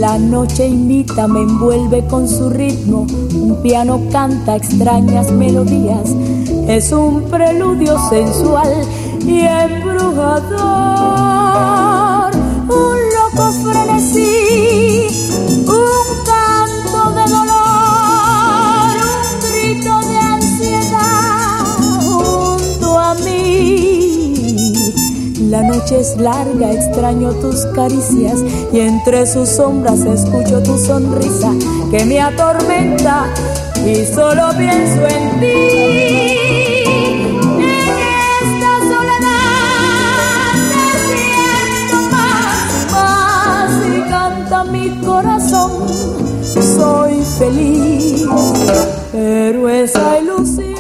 La noche imita, me envuelve con su ritmo. Un piano canta extrañas melodías. Es un preludio sensual y embrujador. Un loco frenesí, un canto de dolor, un grito de ansiedad junto a mí. La noche es larga, extraño tus caricias y entre sus sombras escucho tu sonrisa que me atormenta y solo pienso en ti. En esta soledad me siento más y más y canta mi corazón. Soy feliz, pero esa ilusión